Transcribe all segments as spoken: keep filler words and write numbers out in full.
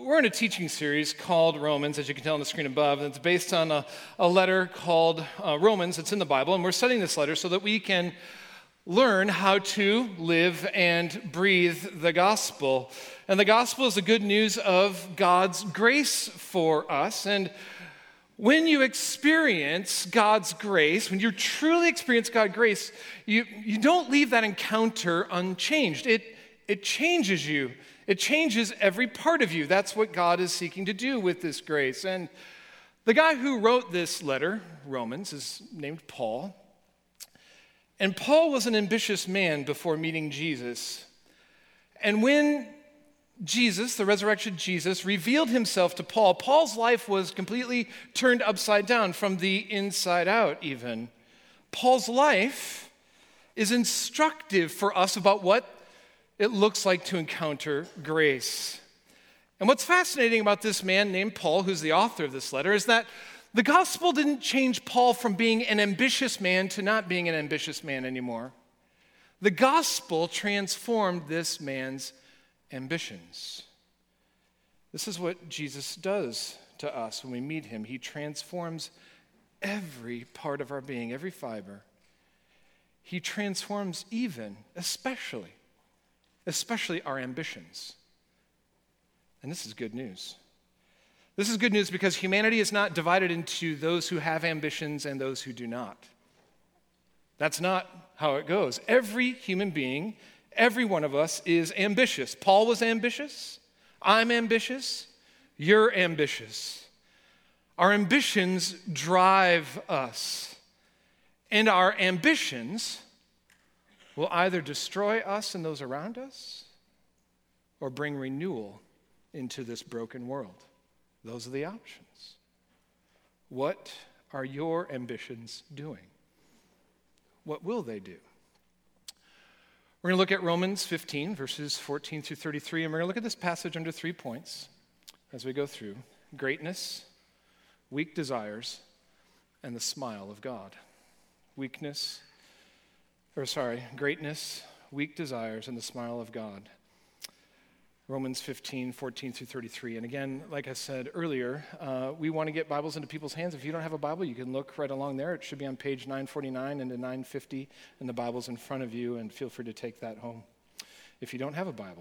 we're in a teaching series called Romans, as you can tell on the screen above, and it's based on a, a letter called uh, Romans. It's in the Bible, and we're studying this letter so that we can learn how to live and breathe the gospel. And the gospel is the good news of God's grace for us. And when you experience God's grace, when you truly experience God's grace, you, you don't leave that encounter unchanged. It, it changes you. It changes every part of you. That's what God is seeking to do with this grace. And the guy who wrote this letter, Romans, is named Paul. And Paul was an ambitious man before meeting Jesus. And when Jesus, the resurrected Jesus, revealed himself to Paul, Paul's life was completely turned upside down, from the inside out even. Paul's life is instructive for us about what it looks like to encounter grace. And what's fascinating about this man named Paul, who's the author of this letter, is that the gospel didn't change Paul from being an ambitious man to not being an ambitious man anymore. The gospel transformed this man's ambitions. This is what Jesus does to us when we meet him. He transforms every part of our being, every fiber. He transforms even, especially, especially our ambitions. And this is good news. This is good news because humanity is not divided into those who have ambitions and those who do not. That's not how it goes. Every human being, every one of us is ambitious. Paul was ambitious. I'm ambitious. You're ambitious. Our ambitions drive us. And our ambitions will either destroy us and those around us or bring renewal into this broken world. Those are the options. What are your ambitions doing? What will they do? We're going to look at Romans fifteen, verses fourteen through thirty-three, and we're going to look at this passage under three points as we go through: greatness, weak desires, and the smile of God. Weakness, or sorry, greatness, weak desires, and the smile of God. Romans fifteen, fourteen through thirty-three. And again, like I said earlier, uh, we want to get Bibles into people's hands. If you don't have a Bible, you can look right along there. It should be on page nine forty-nine and to nine fifty, and the Bible's in front of you, and feel free to take that home if you don't have a Bible.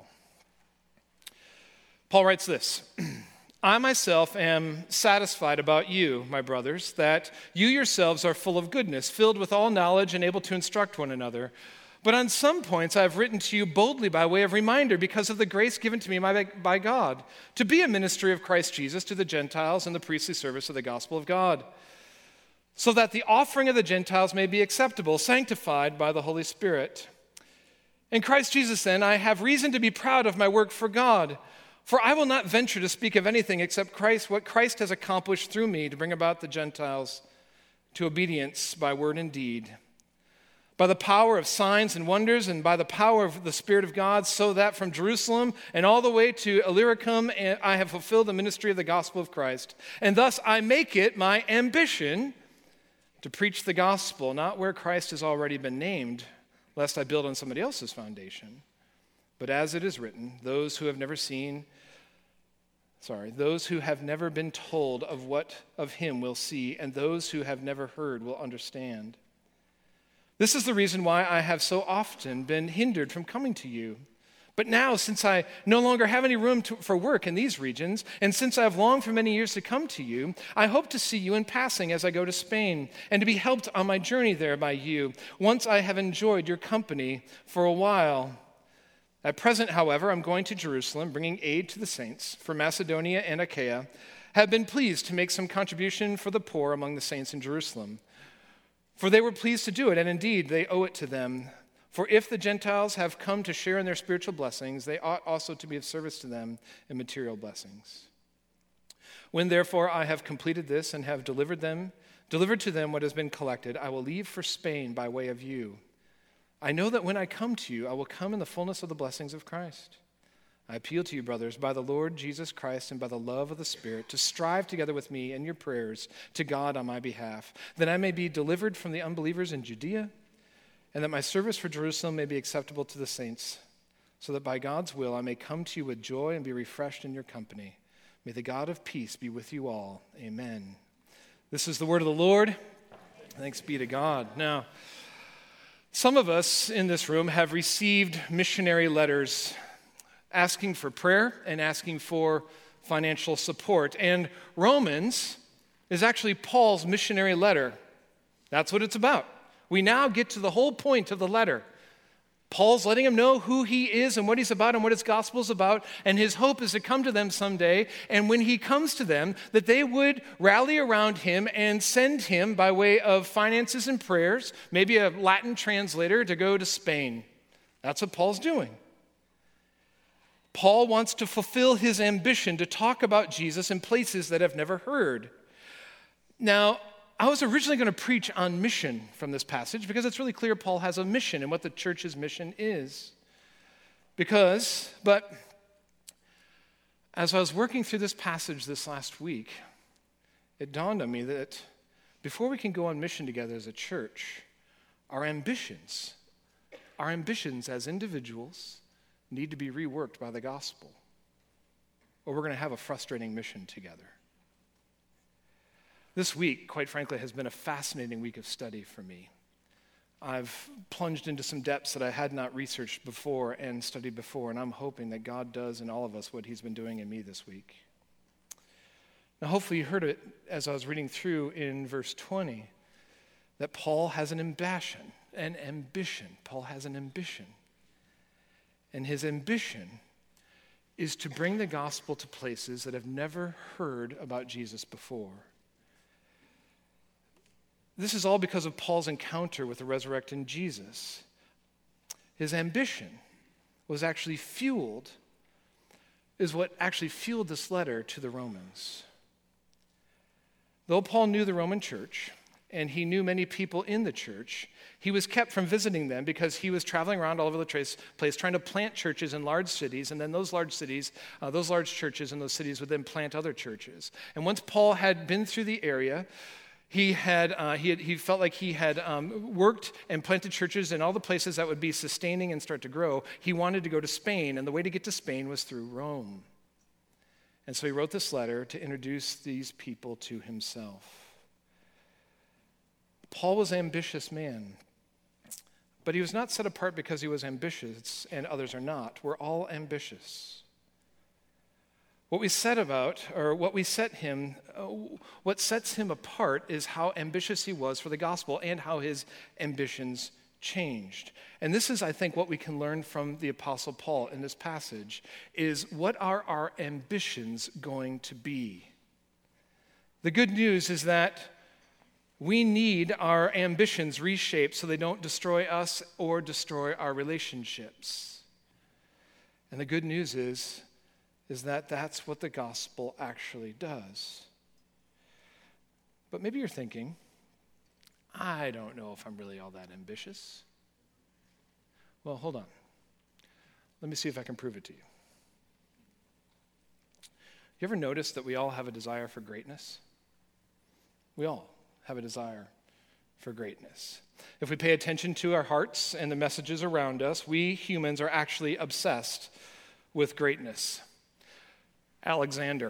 Paul writes this: I myself am satisfied about you, my brothers, that you yourselves are full of goodness, filled with all knowledge, and able to instruct one another. But on some points I have written to you boldly by way of reminder, because of the grace given to me by, by God, to be a ministry of Christ Jesus to the Gentiles in the priestly service of the gospel of God, so that the offering of the Gentiles may be acceptable, sanctified by the Holy Spirit. In Christ Jesus, then, I have reason to be proud of my work for God, for I will not venture to speak of anything except Christ, what Christ has accomplished through me to bring about the Gentiles to obedience by word and deed, by the power of signs and wonders, and by the power of the Spirit of God, so that from Jerusalem and all the way to Illyricum I have fulfilled the ministry of the gospel of Christ. And thus I make it my ambition to preach the gospel, not where Christ has already been named, lest I build on somebody else's foundation. But as it is written, those who have never seen, sorry, those who have never been told of what of him will see, and those who have never heard will understand. This is the reason why I have so often been hindered from coming to you. But now, since I no longer have any room to, for work in these regions, and since I have longed for many years to come to you, I hope to see you in passing as I go to Spain, and to be helped on my journey there by you, once I have enjoyed your company for a while. At present, however, I'm going to Jerusalem, bringing aid to the saints, for Macedonia and Achaia have been pleased to make some contribution for the poor among the saints in Jerusalem. For they were pleased to do it, and indeed they owe it to them. For if the Gentiles have come to share in their spiritual blessings, they ought also to be of service to them in material blessings. When therefore I have completed this and have delivered them, delivered to them what has been collected, I will leave for Spain by way of you. I know that when I come to you, I will come in the fullness of the blessings of Christ. I appeal to you, brothers, by the Lord Jesus Christ and by the love of the Spirit, to strive together with me in your prayers to God on my behalf, that I may be delivered from the unbelievers in Judea, and that my service for Jerusalem may be acceptable to the saints, so that by God's will I may come to you with joy and be refreshed in your company. May the God of peace be with you all. Amen. This is the word of the Lord. Thanks be to God. Now, some of us in this room have received missionary letters asking for prayer and asking for financial support. And Romans is actually Paul's missionary letter. That's what it's about. We now get to the whole point of the letter. Paul's letting him know who he is and what he's about and what his gospel is about, and his hope is to come to them someday, and when he comes to them, that they would rally around him and send him by way of finances and prayers, maybe a Latin translator to go to Spain. That's what Paul's doing. Paul wants to fulfill his ambition to talk about Jesus in places that have never heard. Now, I was originally going to preach on mission from this passage because it's really clear Paul has a mission and what the church's mission is. Because, but as I was working through this passage this last week, it dawned on me that before we can go on mission together as a church, our ambitions, our ambitions as individuals need to be reworked by the gospel, or we're going to have a frustrating mission together. This week, quite frankly, has been a fascinating week of study for me. I've plunged into some depths that I had not researched before and studied before, and I'm hoping that God does in all of us what he's been doing in me this week. Now, hopefully you heard it as I was reading through in verse twenty, that Paul has an ambition, an ambition. Paul has an ambition. And his ambition is to bring the gospel to places that have never heard about Jesus before. This is all because of Paul's encounter with the resurrected Jesus. His ambition was actually fueled, is what actually fueled this letter to the Romans. Though Paul knew the Roman church, and he knew many people in the church, he was kept from visiting them because he was traveling around all over the place trying to plant churches in large cities, and then those large cities, uh, those large churches in those cities would then plant other churches. And once Paul had been through the area, He had, uh, he had he felt like he had um, worked and planted churches in all the places that would be sustaining and start to grow. He wanted to go to Spain, and the way to get to Spain was through Rome. And so he wrote this letter to introduce these people to himself. Paul was an ambitious man, but he was not set apart because he was ambitious and others are not. We're all ambitious. What we said about, or what we set him, uh, what sets him apart is how ambitious he was for the gospel and how his ambitions changed. And this is, I think, what we can learn from the Apostle Paul in this passage, is what are our ambitions going to be? The good news is that we need our ambitions reshaped so they don't destroy us or destroy our relationships. And the good news is, is that that's what the gospel actually does. But maybe you're thinking, I don't know if I'm really all that ambitious. Well, hold on. Let me see if I can prove it to you. You ever notice that we all have a desire for greatness? We all have a desire for greatness. If we pay attention to our hearts and the messages around us, we humans are actually obsessed with greatness. Alexander.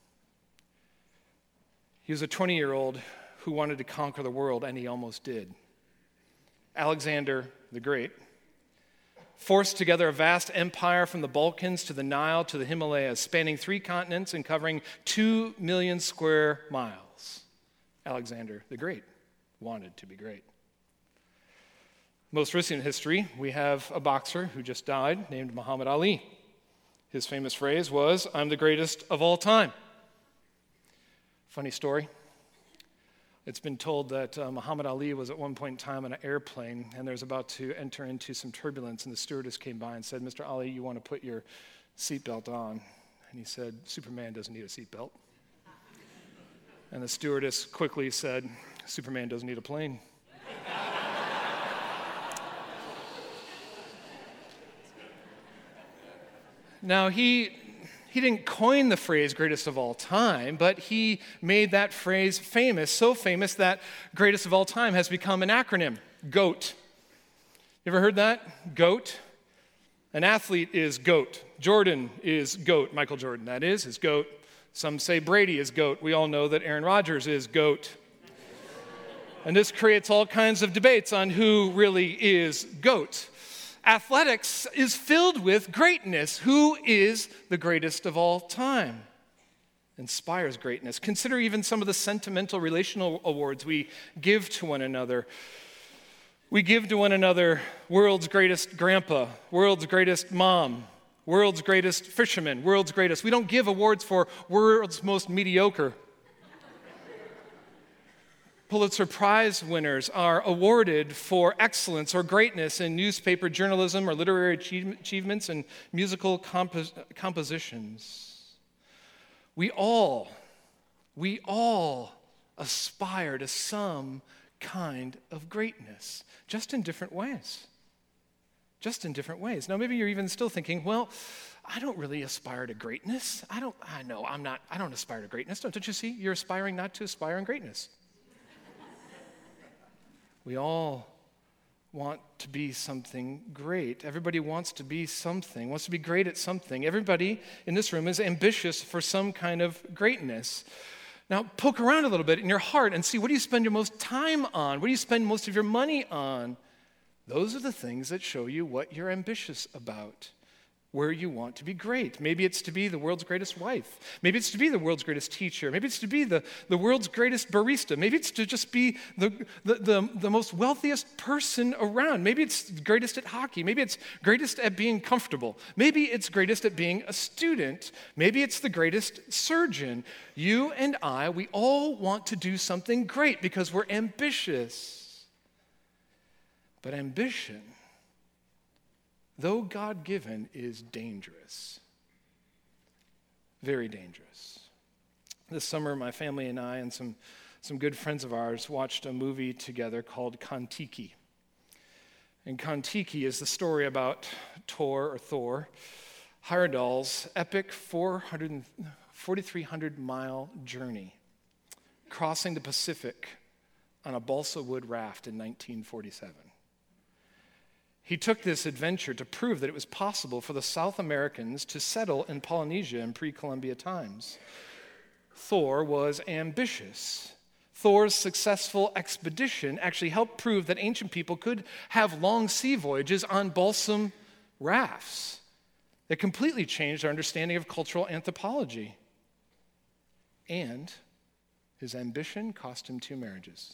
He was a twenty-year-old who wanted to conquer the world, and he almost did. Alexander the Great forced together a vast empire from the Balkans to the Nile to the Himalayas, spanning three continents and covering two million square miles. Alexander the Great wanted to be great. Most recent in history, we have a boxer who just died named Muhammad Ali. His famous phrase was, "I'm the greatest of all time." Funny story. It's been told that uh, Muhammad Ali was at one point in time on an airplane, and there was about to enter into some turbulence, and the stewardess came by and said, "Mister Ali, you want to put your seatbelt on?" And he said, "Superman doesn't need a seatbelt." And the stewardess quickly said, "Superman doesn't need a plane." Now, he, he didn't coin the phrase greatest of all time, but he made that phrase famous, so famous that greatest of all time has become an acronym, GOAT. You ever heard that? GOAT? An athlete is GOAT, Jordan is GOAT. Michael Jordan, that is, is GOAT. Some say Brady is GOAT. We all know that Aaron Rodgers is GOAT. And this creates all kinds of debates on who really is GOAT. Athletics is filled with greatness. Who is the greatest of all time? Inspires greatness. Consider even some of the sentimental relational awards we give to one another. We give to one another world's greatest grandpa, world's greatest mom, world's greatest fisherman, world's greatest. We don't give awards for world's most mediocre. Pulitzer Prize winners are awarded for excellence or greatness in newspaper journalism or literary achievements and musical compos- compositions. We all, we all aspire to some kind of greatness, just in different ways. Just in different ways. Now, maybe you're even still thinking, well, I don't really aspire to greatness. I don't, I know, I'm not, I don't aspire to greatness. Don't, don't you see? You're aspiring not to aspire in greatness. We all want to be something great. Everybody wants to be something, wants to be great at something. Everybody in this room is ambitious for some kind of greatness. Now, poke around a little bit in your heart and see, what do you spend your most time on? What do you spend most of your money on? Those are the things that show you what you're ambitious about, where you want to be great. Maybe it's to be the world's greatest wife. Maybe it's to be the world's greatest teacher. Maybe it's to be the, the world's greatest barista. Maybe it's to just be the, the, the, the most wealthiest person around. Maybe it's greatest at hockey. Maybe it's greatest at being comfortable. Maybe it's greatest at being a student. Maybe it's the greatest surgeon. You and I, we all want to do something great because we're ambitious. But ambition, though God-given, is dangerous. Very dangerous. This summer, my family and I and some, some good friends of ours watched a movie together called Kon-Tiki. And Kon-Tiki is the story about Tor, or Thor, Heyerdahl's epic four thousand three hundred mile journey, crossing the Pacific on a balsa wood raft in nineteen forty-seven. He took this adventure to prove that it was possible for the South Americans to settle in Polynesia in pre-Columbia times. Thor was ambitious. Thor's successful expedition actually helped prove that ancient people could have long sea voyages on balsam rafts. It completely changed our understanding of cultural anthropology. And his ambition cost him two marriages.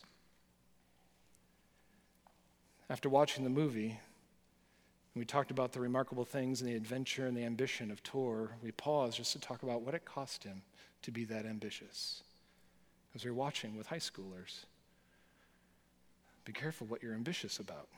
After watching the movie, we talked about the remarkable things and the adventure and the ambition of Tor. We paused just to talk about what it cost him to be that ambitious. As we were watching with high schoolers, be careful what you're ambitious about.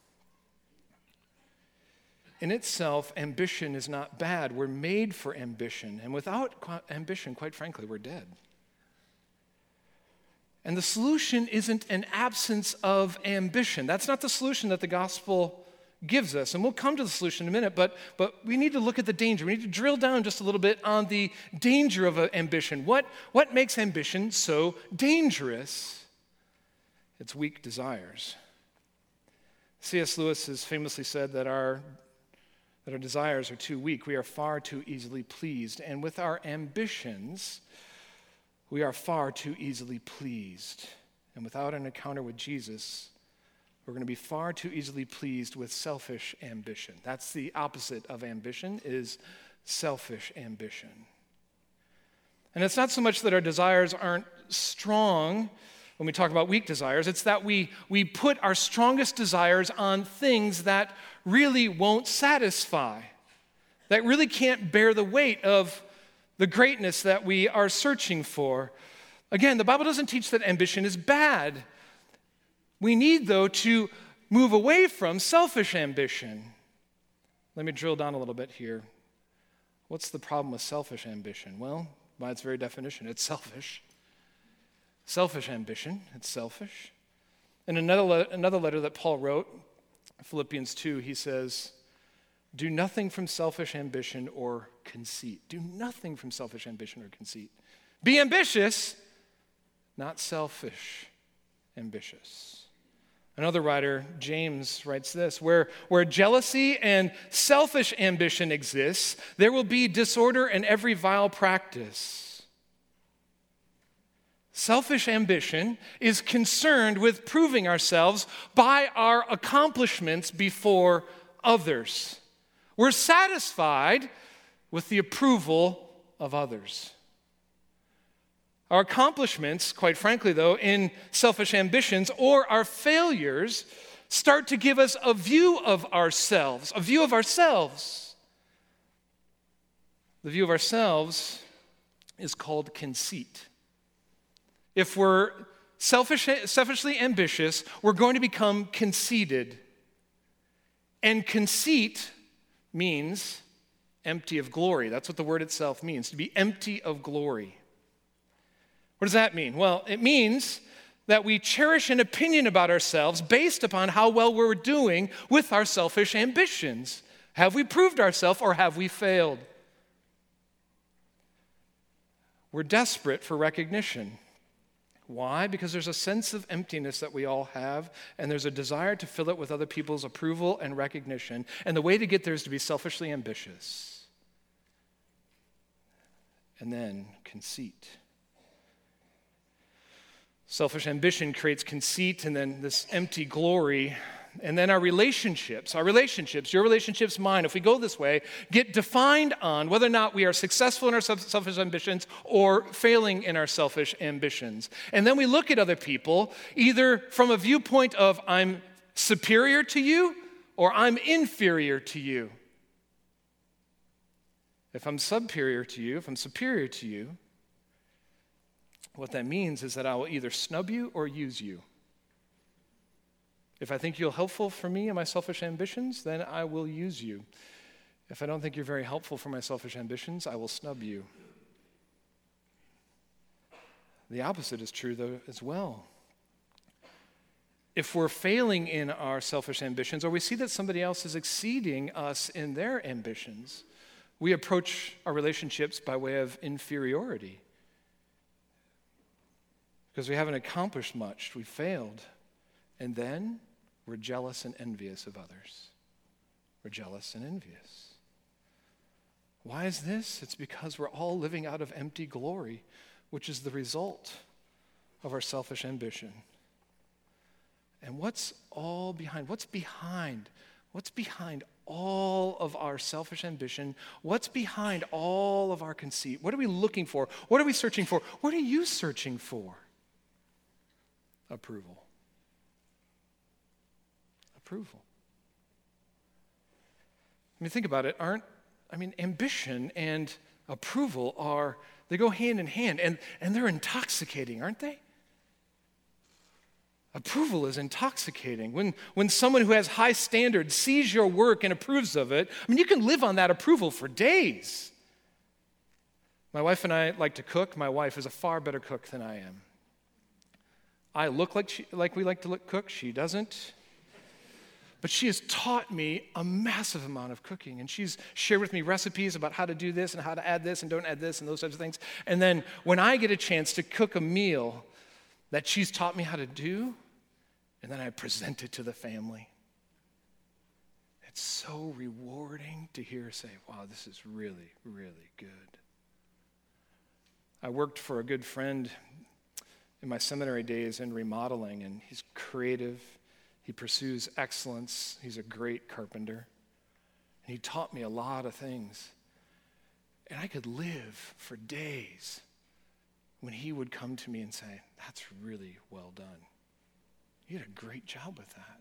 In itself, ambition is not bad. We're made for ambition. And without ambition, quite frankly, we're dead. And the solution isn't an absence of ambition. That's not the solution that the gospel gives us. And we'll come to the solution in a minute, but, but we need to look at the danger. We need to drill down just a little bit on the danger of ambition. What, what makes ambition so dangerous? It's weak desires. C S Lewis has famously said that our, that our desires are too weak. We are far too easily pleased. And with our ambitions, we are far too easily pleased. And without an encounter with Jesus, we're going to be far too easily pleased with selfish ambition. That's the opposite of ambition, is selfish ambition. And it's not so much that our desires aren't strong when we talk about weak desires. It's that we, we put our strongest desires on things that really won't satisfy, that really can't bear the weight of the greatness that we are searching for. Again, the Bible doesn't teach that ambition is bad. We need, though, to move away from selfish ambition. Let me drill down a little bit here. What's the problem with selfish ambition? Well, by its very definition, it's selfish. Selfish ambition, it's selfish. In another, le- another letter that Paul wrote, Philippians two, he says, do nothing from selfish ambition or conceit. Do nothing from selfish ambition or conceit. Be ambitious, not selfish ambitious. Another writer, James, writes this, where, where jealousy and selfish ambition exists, there will be disorder and every vile practice. Selfish ambition is concerned with proving ourselves by our accomplishments before others. We're satisfied with the approval of others. Our accomplishments, quite frankly, though, in selfish ambitions or our failures start to give us a view of ourselves, a view of ourselves. The view of ourselves is called conceit. If we're selfish, selfishly ambitious, we're going to become conceited. And conceit means empty of glory. That's what the word itself means, to be empty of glory. What does that mean? Well, it means that we cherish an opinion about ourselves based upon how well we're doing with our selfish ambitions. Have we proved ourselves or have we failed? We're desperate for recognition. Why? Because there's a sense of emptiness that we all have, and there's a desire to fill it with other people's approval and recognition. And the way to get there is to be selfishly ambitious. And then conceit. Selfish ambition creates conceit and then this empty glory. And then our relationships, our relationships, your relationships, mine, if we go this way, get defined on whether or not we are successful in our selfish ambitions or failing in our selfish ambitions. And then we look at other people either from a viewpoint of I'm superior to you or I'm inferior to you. If I'm superior to you, if I'm superior to you, what that means is that I will either snub you or use you. If I think you're helpful for me and my selfish ambitions, then I will use you. If I don't think you're very helpful for my selfish ambitions, I will snub you. The opposite is true, though, as well. If we're failing in our selfish ambitions, or we see that somebody else is exceeding us in their ambitions, we approach our relationships by way of inferiority. Because we haven't accomplished much, we failed. And then we're jealous and envious of others. We're jealous and envious. Why is this? It's because we're all living out of empty glory, which is the result of our selfish ambition. And what's all behind? What's behind? What's behind all of our selfish ambition? What's behind all of our conceit? What are we looking for? What are we searching for? What are you searching for? Approval. Approval. I mean, think about it. Aren't, I mean, ambition and approval are, they go hand in hand, and, and they're intoxicating, aren't they? Approval is intoxicating. When, when someone who has high standards sees your work and approves of it, I mean, you can live on that approval for days. My wife and I like to cook. My wife is a far better cook than I am. I look like she, like we like to look, cook. She doesn't. But she has taught me a massive amount of cooking, and she's shared with me recipes about how to do this and how to add this and don't add this and those types of things. And then when I get a chance to cook a meal that she's taught me how to do, and then I present it to the family, it's so rewarding to hear her say, wow, this is really, really good. I worked for a good friend in my seminary days in remodeling, and he's creative. He pursues excellence. He's a great carpenter. And he taught me a lot of things. And I could live for days when he would come to me and say, that's really well done. You did a great job with that.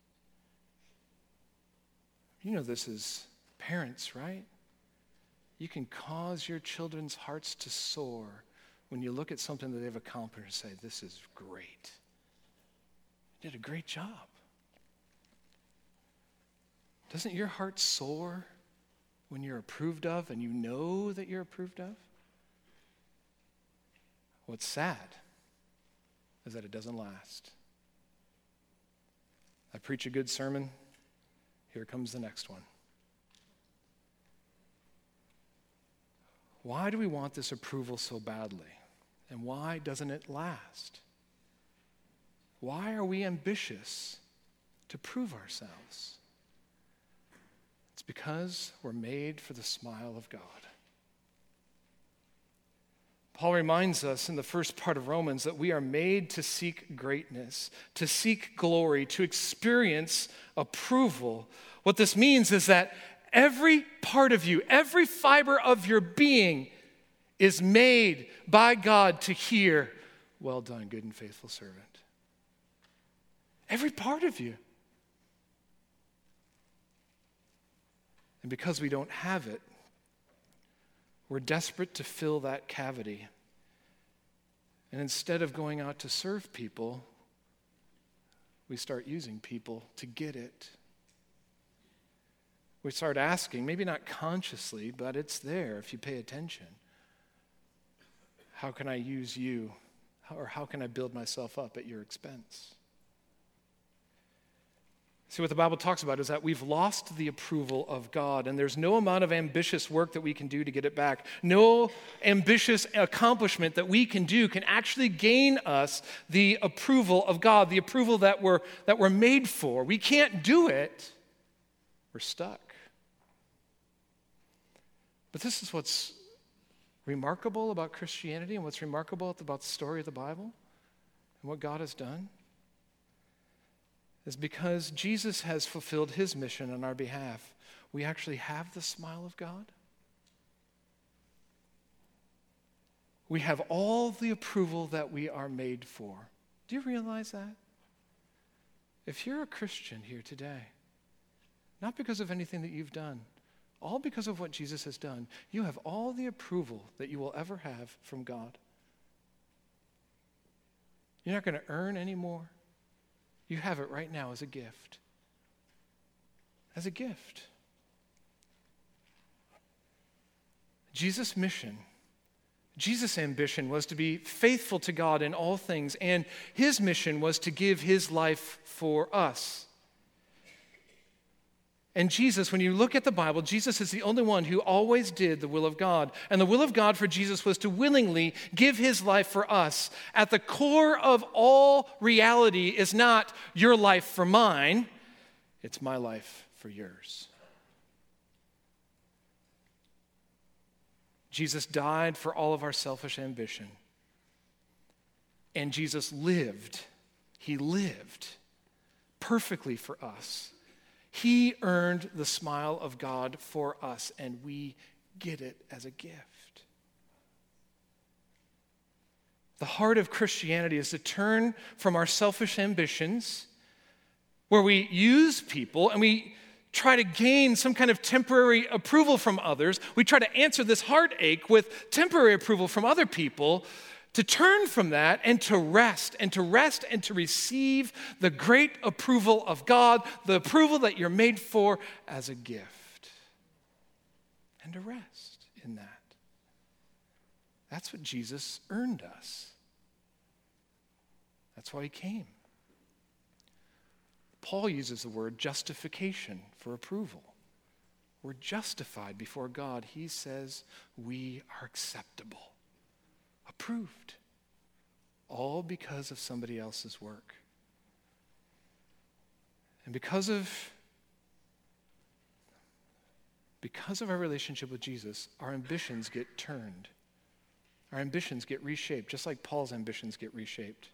You know this as parents, right? You can cause your children's hearts to soar when you look at something that they've accomplished and say, this is great. You did a great job. Doesn't your heart soar when you're approved of and you know that you're approved of? What's sad is that it doesn't last. I preach a good sermon. Here comes the next one. Why do we want this approval so badly? And why doesn't it last? Why are we ambitious to prove ourselves. It's because we're made for the smile of God. Paul reminds us in the first part of Romans that we are made to seek greatness, to seek glory, to experience approval. What this means is that every part of you, every fiber of your being is made by God to hear, "Well done, good and faithful servant." Every part of you. And because we don't have it, we're desperate to fill that cavity. And instead of going out to serve people, we start using people to get it. We start asking, maybe not consciously, but it's there if you pay attention. How can I use you? Or how can I build myself up at your expense? See, what the Bible talks about is that we've lost the approval of God, and there's no amount of ambitious work that we can do to get it back. No ambitious accomplishment that we can do can actually gain us the approval of God, the approval that we're, that we're made for. We can't do it. We're stuck. But this is what's remarkable about Christianity and what's remarkable about the story of the Bible and what God has done. Is because Jesus has fulfilled his mission on our behalf. We actually have the smile of God. We have all the approval that we are made for. Do you realize that? If you're a Christian here today, not because of anything that you've done, all because of what Jesus has done, you have all the approval that you will ever have from God. You're not going to earn any more. You have it right now as a gift. As a gift. Jesus' mission, Jesus' ambition was to be faithful to God in all things, and his mission was to give his life for us. And Jesus, when you look at the Bible, Jesus is the only one who always did the will of God. And the will of God for Jesus was to willingly give his life for us. At the core of all reality is not your life for mine, it's my life for yours. Jesus died for all of our selfish ambition. And Jesus lived, he lived perfectly for us. He earned the smile of God for us, and we get it as a gift. The heart of Christianity is to turn from our selfish ambitions, where we use people and we try to gain some kind of temporary approval from others. We try to answer this heartache with temporary approval from other people, to turn from that and to rest, and to rest and to receive the great approval of God, the approval that you're made for as a gift. And to rest in that. That's what Jesus earned us. That's why he came. Paul uses the word justification for approval. We're justified before God. He says we are acceptable. Approved, all because of somebody else's work. And because of, because of our relationship with Jesus, our ambitions get turned. Our ambitions get reshaped, just like Paul's ambitions get reshaped.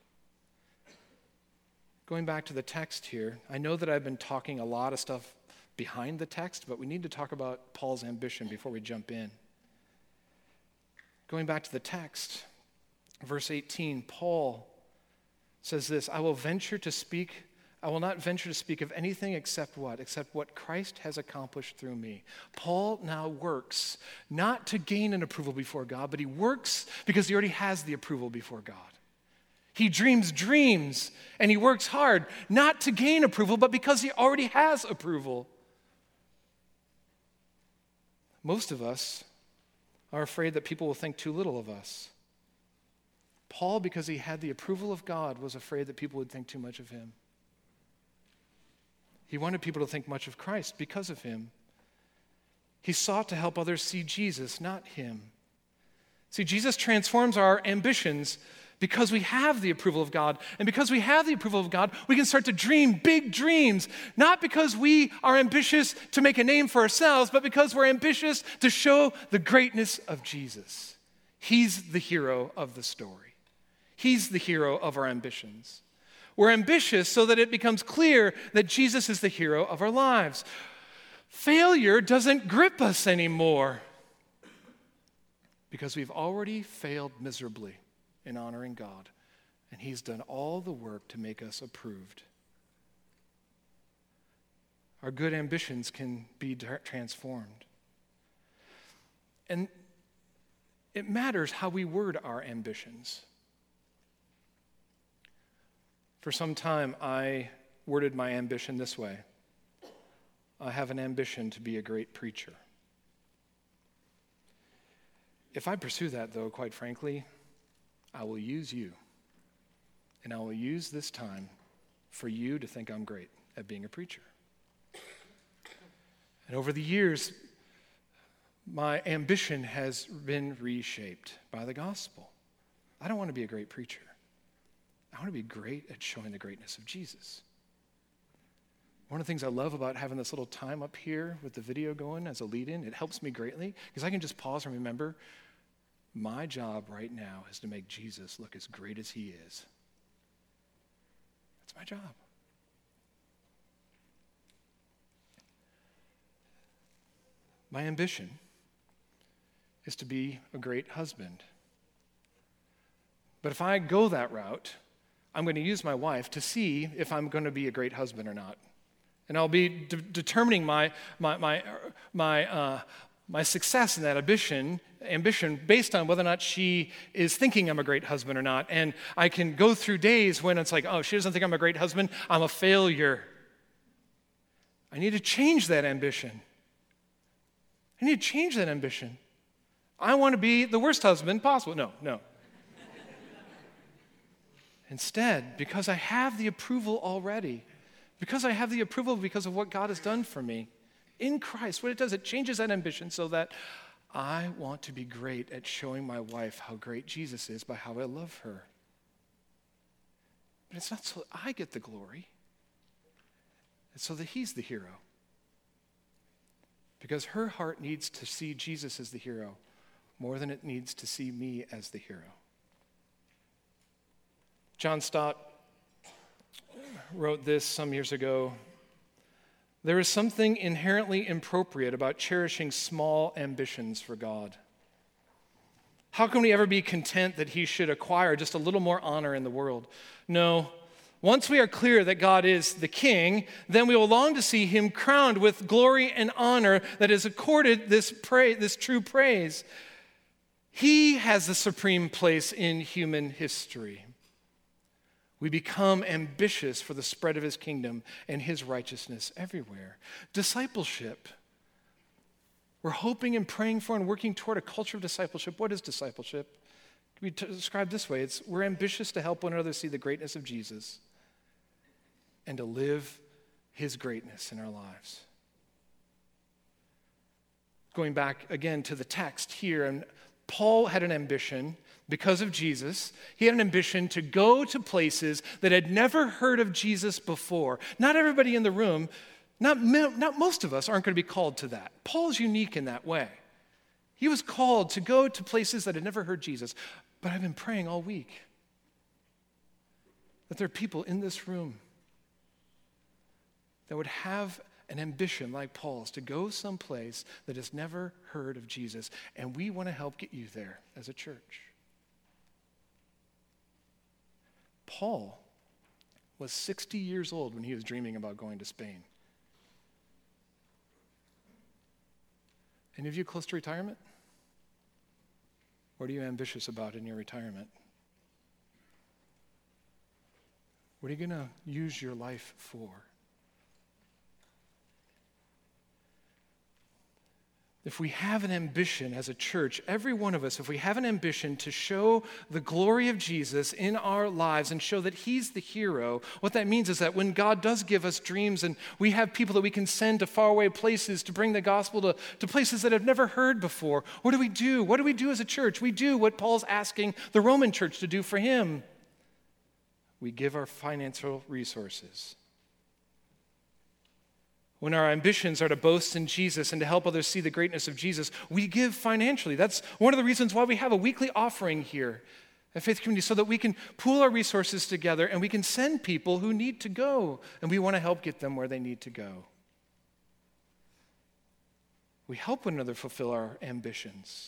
Going back to the text here, I know that I've been talking a lot of stuff behind the text, but we need to talk about Paul's ambition before we jump in. Going back to the text, verse eighteen, Paul says this, I will venture to speak, I will not venture to speak of anything except what? Except what Christ has accomplished through me. Paul now works not to gain an approval before God, but he works because he already has the approval before God. He dreams dreams and he works hard, not to gain approval, but because he already has approval. Most of us are afraid that people will think too little of us. Paul, because he had the approval of God, was afraid that people would think too much of him. He wanted people to think much of Christ because of him. He sought to help others see Jesus, not him. See, Jesus transforms our ambitions Because we have the approval of God, and because we have the approval of God, we can start to dream big dreams, not because we are ambitious to make a name for ourselves, but because we're ambitious to show the greatness of Jesus. He's the hero of the story. He's the hero of our ambitions. We're ambitious so that it becomes clear that Jesus is the hero of our lives. Failure doesn't grip us anymore because we've already failed miserably in honoring God, and he's done all the work to make us approved. Our good ambitions can be transformed. And it matters how we word our ambitions. For some time, I worded my ambition this way: I have an ambition to be a great preacher. If I pursue that, though, quite frankly, I will use you, and I will use this time for you to think I'm great at being a preacher. And over the years, my ambition has been reshaped by the gospel. I don't want to be a great preacher. I want to be great at showing the greatness of Jesus. One of the things I love about having this little time up here with the video going as a lead-in, it helps me greatly because I can just pause and remember my job right now is to make Jesus look as great as he is. That's my job. My ambition is to be a great husband. But if I go that route, I'm going to use my wife to see if I'm going to be a great husband or not. And I'll be de- determining my, my, my, my, uh, my success in that ambition, ambition based on whether or not she is thinking I'm a great husband or not. And I can go through days when it's like, oh, she doesn't think I'm a great husband, I'm a failure. I need to change that ambition. I need to change that ambition. I want to be the worst husband possible. No, no. Instead, because I have the approval already, because I have the approval because of what God has done for me in Christ, what it does, it changes that ambition so that I want to be great at showing my wife how great Jesus is by how I love her. But it's not so that I get the glory. It's so that he's the hero. Because her heart needs to see Jesus as the hero more than it needs to see me as the hero. John Stott wrote this some years ago. There is something inherently inappropriate about cherishing small ambitions for God. How can we ever be content that he should acquire just a little more honor in the world? No. Once we are clear that God is the king, then we will long to see him crowned with glory and honor that is accorded this praise, this true praise. He has the supreme place in human history. We become ambitious for the spread of his kingdom and his righteousness everywhere. Discipleship. We're hoping and praying for and working toward a culture of discipleship. What is discipleship? It can be t- described this way. It's we're ambitious to help one another see the greatness of Jesus and to live his greatness in our lives. Going back again to the text here, and Paul had an ambition because of Jesus. He had an ambition to go to places that had never heard of Jesus before. Not everybody in the room, not, not most of us aren't going to be called to that. Paul's unique in that way. He was called to go to places that had never heard Jesus. But I've been praying all week that there are people in this room that would have an ambition like Paul's to go someplace that has never heard of Jesus. And we want to help get you there as a church. Paul was sixty years old when he was dreaming about going to Spain. Any of you close to retirement? What are you ambitious about in your retirement? What are you going to use your life for? If we have an ambition as a church, every one of us, if we have an ambition to show the glory of Jesus in our lives and show that he's the hero, what that means is that when God does give us dreams and we have people that we can send to faraway places to bring the gospel to, to places that have never heard before, what do we do? What do we do as a church? We do what Paul's asking the Roman church to do for him. We give our financial resources. When our ambitions are to boast in Jesus and to help others see the greatness of Jesus, we give financially. That's one of the reasons why we have a weekly offering here at Faith Community, so that we can pool our resources together and we can send people who need to go, and we want to help get them where they need to go. We help one another fulfill our ambitions.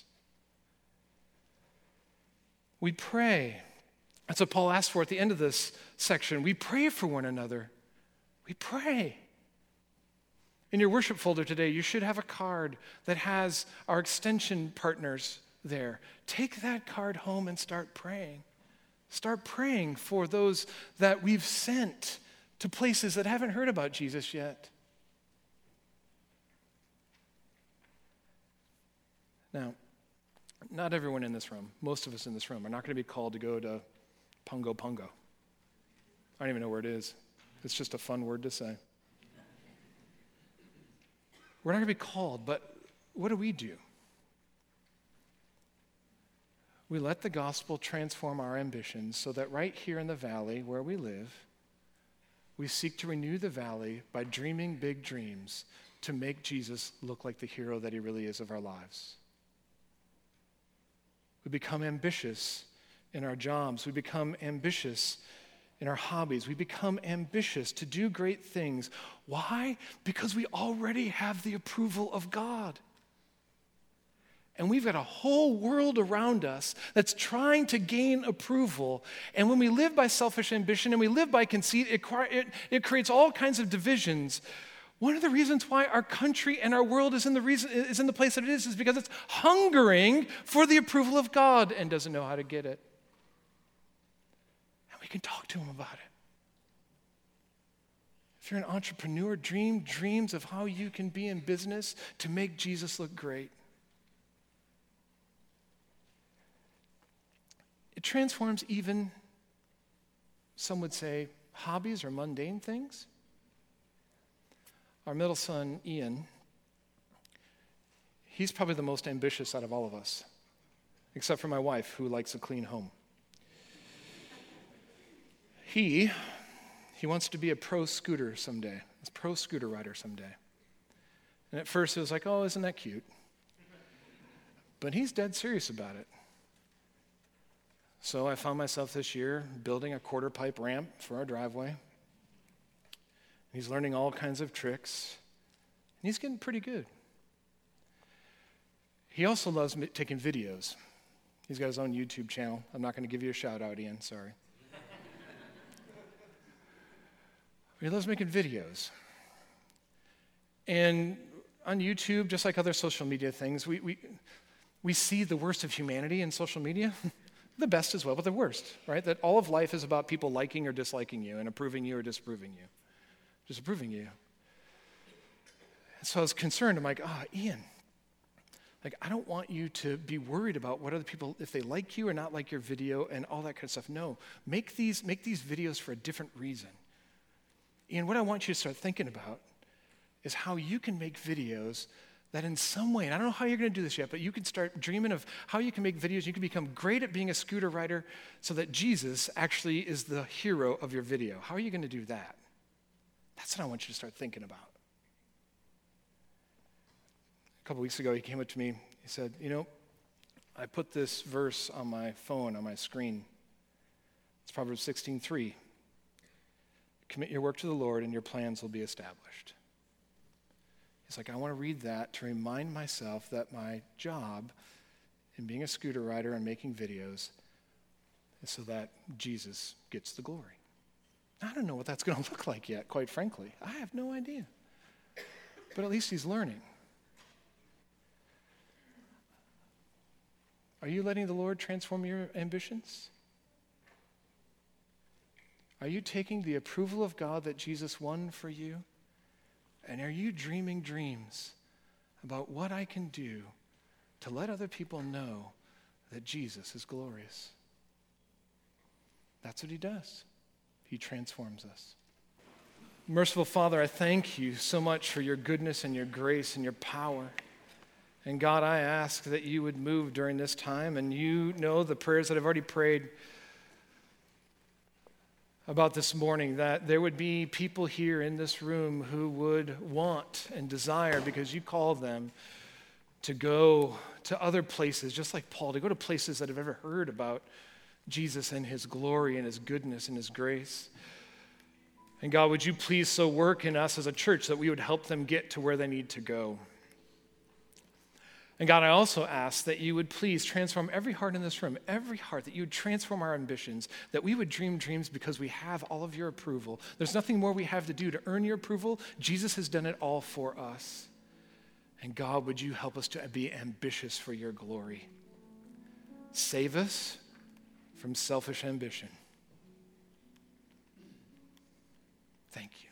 We pray. That's what Paul asked for at the end of this section. We pray for one another. We pray. In your worship folder today, you should have a card that has our extension partners there. Take that card home and start praying. Start praying for those that we've sent to places that haven't heard about Jesus yet. Now, not everyone in this room, most of us in this room, are not going to be called to go to Pungo Pungo. I don't even know where it is. It's just a fun word to say. We're not going to be called, but what do we do? We let the gospel transform our ambitions so that right here in the valley where we live, we seek to renew the valley by dreaming big dreams to make Jesus look like the hero that he really is of our lives. We become ambitious in our jobs. We become ambitious in our hobbies. We become ambitious to do great things. Why? Because we already have the approval of God. And we've got a whole world around us that's trying to gain approval. And when we live by selfish ambition and we live by conceit, it, it, it creates all kinds of divisions. One of the reasons why our country and our world is in the reason is in the place that it is is because it's hungering for the approval of God and doesn't know how to get it. And we can talk to him about it. If you're an entrepreneur, dream dreams of how you can be in business to make Jesus look great. It transforms even, some would say, hobbies or mundane things. Our middle son, Ian, he's probably the most ambitious out of all of us, except for my wife, who likes a clean home. He, he wants to be a pro scooter someday, a pro scooter rider someday. And at first it was like, oh, isn't that cute? But he's dead serious about it. So I found myself this year building a quarter pipe ramp for our driveway. He's learning all kinds of tricks, and he's getting pretty good. He also loves taking videos. He's got his own YouTube channel. I'm not going to give you a shout out, Ian, sorry. He loves making videos. And on YouTube, just like other social media things, we, we, we see the worst of humanity in social media. The best as well, but the worst, right? That all of life is about people liking or disliking you and approving you or disapproving you. Disapproving you. And so I was concerned. I'm like, ah, oh, Ian, like, I don't want you to be worried about what other people, if they like you or not like your video and all that kind of stuff. No, make these, make these videos for a different reason. Ian, what I want you to start thinking about is how you can make videos that in some way, and I don't know how you're going to do this yet, but you can start dreaming of how you can make videos. You can become great at being a scooter rider so that Jesus actually is the hero of your video. How are you going to do that? That's what I want you to start thinking about. A couple weeks ago, he came up to me. He said, you know, I put this verse on my phone, on my screen. It's Proverbs sixteen three. Commit your work to the Lord and your plans will be established. He's like, I want to read that to remind myself that my job in being a scooter rider and making videos is so that Jesus gets the glory. I don't know what that's going to look like yet, quite frankly. I have no idea. But at least he's learning. Are you letting the Lord transform your ambitions? Are you taking the approval of God that Jesus won for you? And are you dreaming dreams about what I can do to let other people know that Jesus is glorious. That's what he does. He transforms us. Merciful Father, I thank you so much for your goodness and your grace and your power. And God, I ask that you would move during this time, and you know the prayers that I've already prayed about this morning, that there would be people here in this room who would want and desire, because you called them to go to other places, just like Paul, to go to places that have ever heard about Jesus and his glory and his goodness and his grace. And God, would you please so work in us as a church that we would help them get to where they need to go. And God, I also ask that you would please transform every heart in this room, every heart, that you would transform our ambitions, that we would dream dreams because we have all of your approval. There's nothing more we have to do to earn your approval. Jesus has done it all for us. And God, would you help us to be ambitious for your glory? Save us from selfish ambition. Thank you.